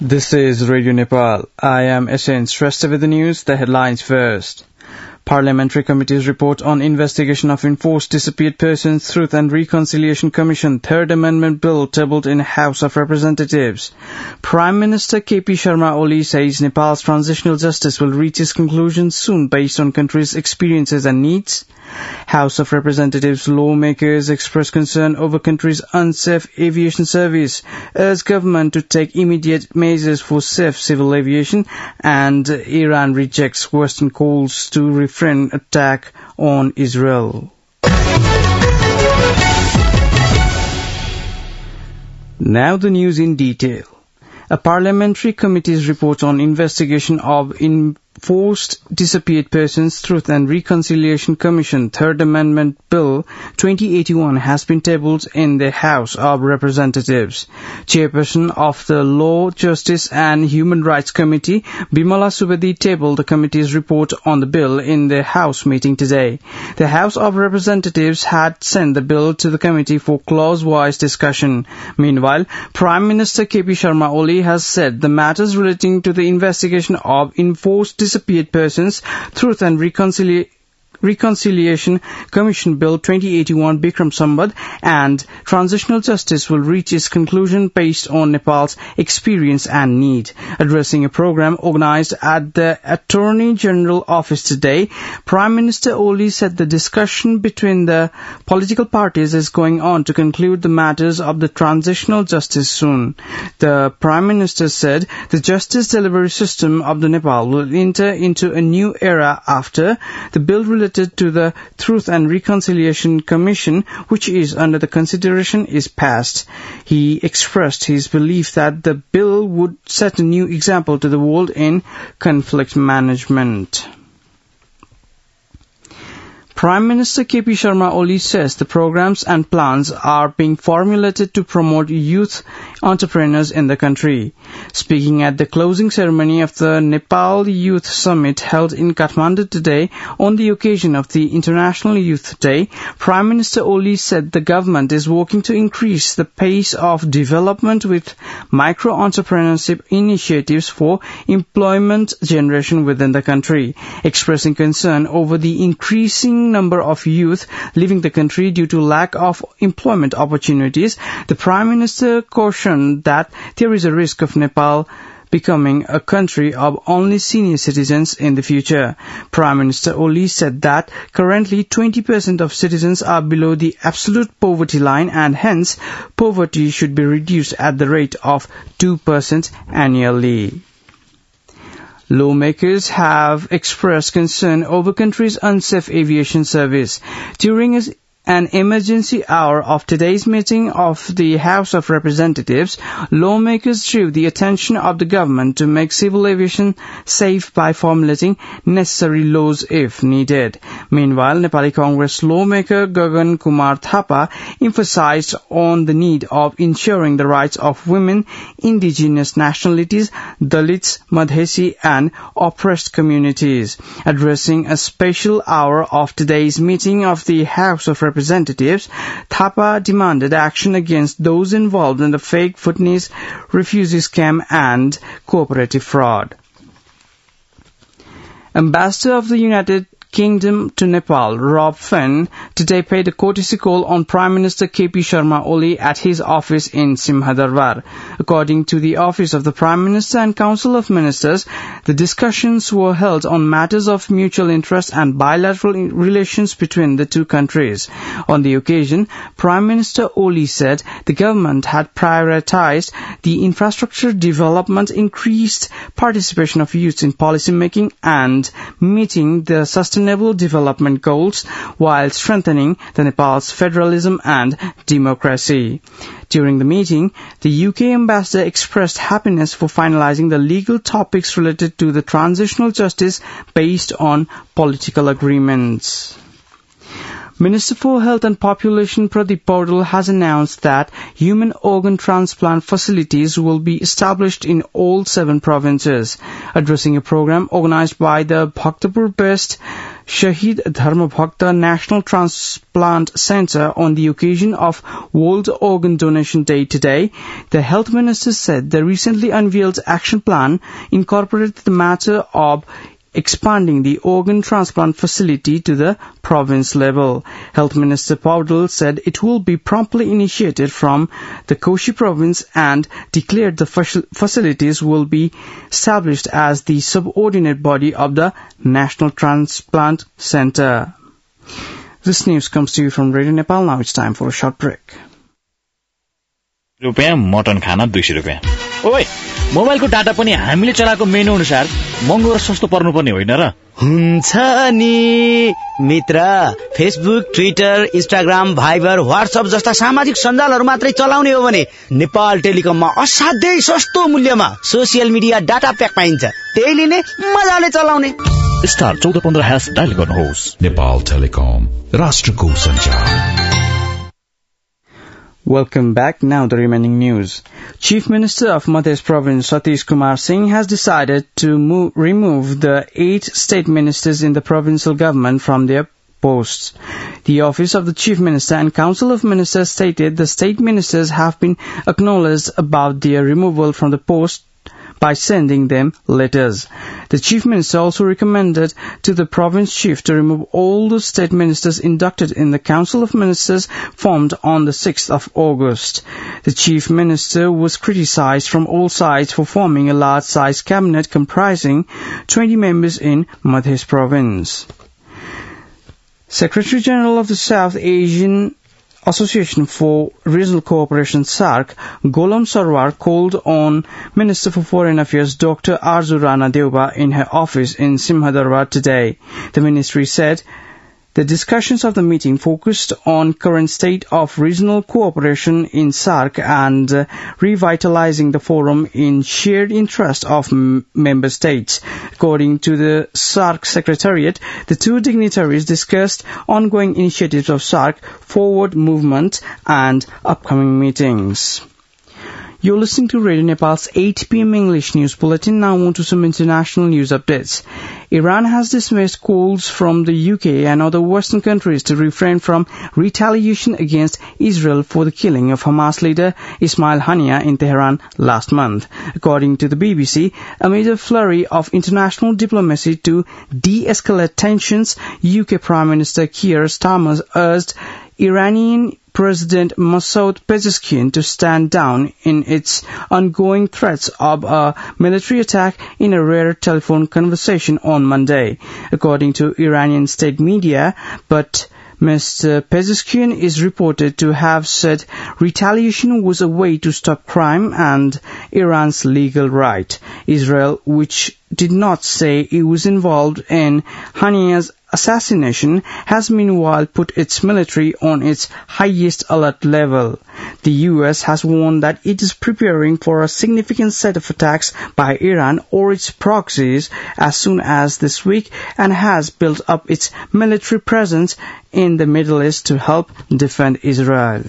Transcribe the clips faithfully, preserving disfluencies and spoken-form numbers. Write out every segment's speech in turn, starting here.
This is Radio Nepal. I am Essence. Stressed with the news, the headlines first. Parliamentary Committee's report on investigation of enforced disappeared persons, Truth and Reconciliation Commission, Third Amendment Bill tabled in House of Representatives. Prime Minister K P Sharma Oli says Nepal's transitional justice will reach its conclusion soon based on country's experiences and needs. House of Representatives lawmakers express concern over country's unsafe aviation service, urge government to take immediate measures for safe civil aviation, and Iran rejects Western calls to refrain attack on Israel. Now the news in detail. A parliamentary committee's report on investigation of enforced disappeared persons, Truth and Reconciliation Commission, Third Amendment Bill twenty eighty-one has been tabled in the House of Representatives. Chairperson of the Law, Justice and Human Rights Committee, Bimala Subedi, tabled the committee's report on the bill in the House meeting today. The House of Representatives had sent the bill to the committee for clause-wise discussion. Meanwhile, Prime Minister K P Sharma Oli has said the matters relating to the investigation of enforced disappeared persons, Truth and Reconciliation Reconciliation Commission Bill twenty eighty-one Bikram Sambat and Transitional Justice will reach its conclusion based on Nepal's experience and need. Addressing a program organized at the Attorney General Office today, Prime Minister Oli said the discussion between the political parties is going on to conclude the matters of the transitional justice soon. The Prime Minister said the justice delivery system of the Nepal will enter into a new era after the bill related to the Truth and Reconciliation Commission, which is under the consideration, is passed. He expressed his belief that the bill would set a new example to the world in conflict management. Prime Minister K P Sharma Oli says the programs and plans are being formulated to promote youth entrepreneurs in the country. Speaking at the closing ceremony of the Nepal Youth Summit held in Kathmandu today on the occasion of the International Youth Day, Prime Minister Oli said the government is working to increase the pace of development with micro-entrepreneurship initiatives for employment generation within the country. Expressing concern over the increasing number of youth leaving the country due to lack of employment opportunities, the Prime Minister cautioned that there is a risk of Nepal becoming a country of only senior citizens in the future. Prime Minister Oli said that currently twenty percent of citizens are below the absolute poverty line and hence poverty should be reduced at the rate of two percent annually. Lawmakers have expressed concern over country's unsafe aviation service. During an emergency hour of today's meeting of the House of Representatives, lawmakers drew the attention of the government to make civil aviation safe by formulating necessary laws if needed. Meanwhile, Nepali Congress lawmaker Gagan Kumar Thapa emphasized on the need of ensuring the rights of women, indigenous nationalities, Dalits, Madhesi and oppressed communities. Addressing a special hour of today's meeting of the House of Representatives, Representatives, Thapa demanded action against those involved in the fake footness refugee scam and cooperative fraud. Ambassador of the United Kingdom to Nepal, Rob Fenn, today paid a courtesy call on Prime Minister K P Sharma Oli at his office in Simhadarbar. According to the Office of the Prime Minister and Council of Ministers, the discussions were held on matters of mutual interest and bilateral relations between the two countries. On the occasion, Prime Minister Oli said the government had prioritized the infrastructure development, increased participation of youths in policy making and meeting the sustainable development goals while strengthening the Nepal's federalism and democracy. During the meeting, the U K ambassador expressed happiness for finalizing the legal topics related to the transitional justice based on political agreements. Minister for Health and Population Pradeep Paudel has announced that human organ transplant facilities will be established in all seven provinces. Addressing a program organized by the Bhaktapur-based Shahid Dharmabhakta National Transplant Center on the occasion of World Organ Donation Day today. The Health Minister said the recently unveiled action plan incorporated the matter of expanding the organ transplant facility to the province level. Health Minister Paudel said it will be promptly initiated from the Koshi province and declared the facilities will be established as the subordinate body of the National Transplant Center. This news comes to you from Radio Nepal. Now it's time for a short break. रुपैयाँ mutton खाना दुई सय रुपैयाँ. ओइ मोबाइलको data पनि हामीले चलाएको मेनु अनुसार महँगो र सस्तो पर्नुपर्ने होइन र? हुन्छ नि मित्र. Facebook, Twitter, Instagram, Viber, WhatsApp जस्ता सामाजिक सञ्जालहरू मात्रै चलाउने हो भने नेपाल टेलिकममा असाध्यै सस्तो मूल्यमा सोसियल मिडिया डाटा प्याक पाइन्छ. त्यही लिने, मजाले चलाउने. स्टार चौध पन्ध्र ह्यास डायल गर्नुहोस्. नेपाल टेलिकम, राष्ट्रको सञ्चार. Welcome back. Now the remaining news. Chief Minister of Madhya Province Satish Kumar Singh has decided to move, remove the eight state ministers in the provincial government from their posts. The Office of the Chief Minister and Council of Ministers stated the state ministers have been acknowledged about their removal from the post by sending them letters. The Chief Minister also recommended to the province chief to remove all the state ministers inducted in the Council of Ministers formed on the sixth of August. The Chief Minister was criticized from all sides for forming a large-sized cabinet comprising twenty members in Madhya Province. Secretary General of the South Asian Association for Regional Cooperation SAARC, Golam Sarwar, called on Minister for Foreign Affairs Doctor Arzu Rana Deuba in her office in Simhadarbar today. The ministry said the discussions of the meeting focused on current state of regional cooperation in SAARC and uh, revitalizing the forum in shared interest of m- member states. According to the SAARC Secretariat, the two dignitaries discussed ongoing initiatives of SAARC, forward movement, and upcoming meetings. You're listening to Radio Nepal's eight p.m. English News Bulletin. Now on to some international news updates. Iran has dismissed calls from the U K and other Western countries to refrain from retaliation against Israel for the killing of Hamas leader Ismail Haniyeh in Tehran last month. According to the B B C, amid a flurry of international diplomacy to de-escalate tensions, U K Prime Minister Keir Starmer urged Iranian President Masoud Pezeshkian to stand down in its ongoing threats of a military attack in a rare telephone conversation on Monday, according to Iranian state media. But Mister Pezeshkian is reported to have said retaliation was a way to stop crime and Iran's legal right. Israel, which did not say it was involved in Haniyeh's assassination, has meanwhile put its military on its highest alert level. The U S has warned that it is preparing for a significant set of attacks by Iran or its proxies as soon as this week and has built up its military presence in the Middle East to help defend Israel.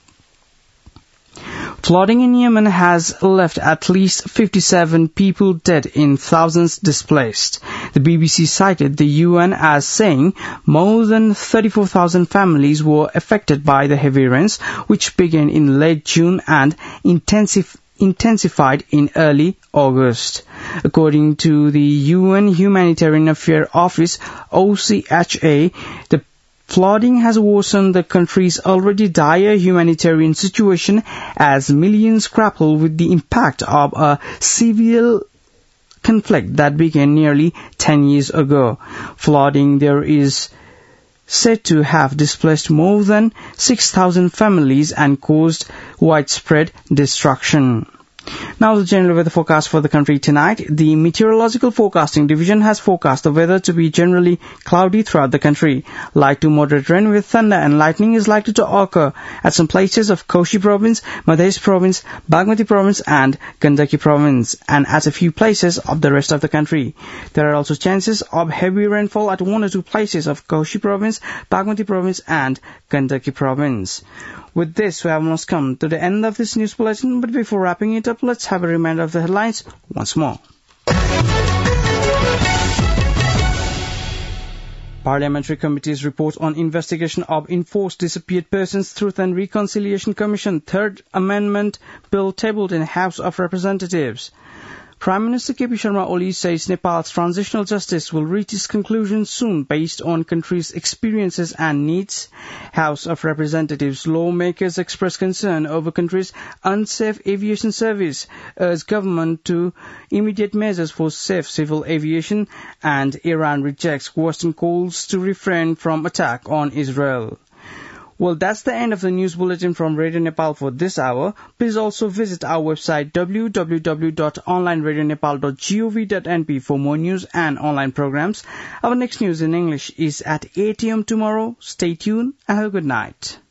Flooding in Yemen has left at least fifty-seven people dead and thousands displaced. The B B C cited the U N as saying more than thirty-four thousand families were affected by the heavy rains, which began in late June and intensif- intensified in early August. According to the U N Humanitarian Affairs Office, O C H A, the flooding has worsened the country's already dire humanitarian situation as millions grapple with the impact of a civil conflict that began nearly ten years ago. Flooding there is said to have displaced more than six thousand families and caused widespread destruction. Now the general weather forecast for the country tonight. The Meteorological Forecasting Division has forecast the weather to be generally cloudy throughout the country. Light to moderate rain with thunder and lightning is likely to occur at some places of Koshi Province, Madhya Province, Bagmati Province and Gandaki Province, and at a few places of the rest of the country. There are also chances of heavy rainfall at one or two places of Koshi Province, Bagmati Province and Gandaki Province. With this, we have almost come to the end of this news bulletin, but before wrapping it up, let's have a reminder of the headlines once more. Parliamentary Committee's report on investigation of enforced disappeared persons Truth and Reconciliation Commission Third Amendment Bill tabled in House of Representatives. Prime Minister K P Sharma Oli says Nepal's transitional justice will reach its conclusion soon based on country's experiences and needs. House of Representatives lawmakers express concern over country's unsafe aviation service, urge government to immediate measures for safe civil aviation, and Iran rejects Western calls to refrain from attack on Israel. Well, that's the end of the news bulletin from Radio Nepal for this hour. Please also visit our website w w w dot online radio nepal dot gov dot n p for more news and online programs. Our next news in English is at eight a m tomorrow. Stay tuned and have a good night.